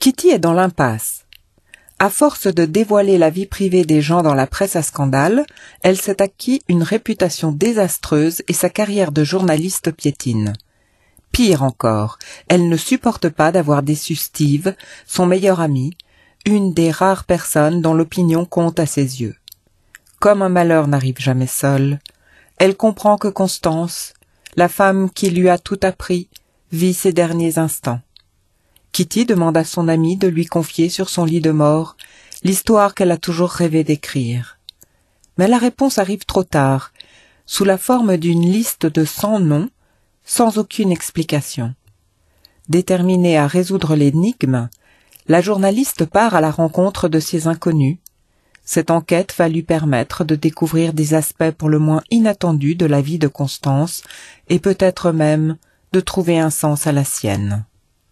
Kitty est dans l'impasse. À force de dévoiler la vie privée des gens dans la presse à scandale, elle s'est acquis une réputation désastreuse et sa carrière de journaliste piétine. Pire encore, elle ne supporte pas d'avoir déçu Steve, son meilleur ami, une des rares personnes dont l'opinion compte à ses yeux. Comme un malheur n'arrive jamais seul, elle comprend que Constance, la femme qui lui a tout appris, vit ses derniers instants. Kitty demande à son amie de lui confier sur son lit de mort l'histoire qu'elle a toujours rêvé d'écrire. Mais la réponse arrive trop tard, sous la forme d'une liste de 100 noms, sans aucune explication. Déterminée à résoudre l'énigme, la journaliste part à la rencontre de ces inconnus. Cette enquête va lui permettre de découvrir des aspects pour le moins inattendus de la vie de Constance et peut-être même de trouver un sens à la sienne.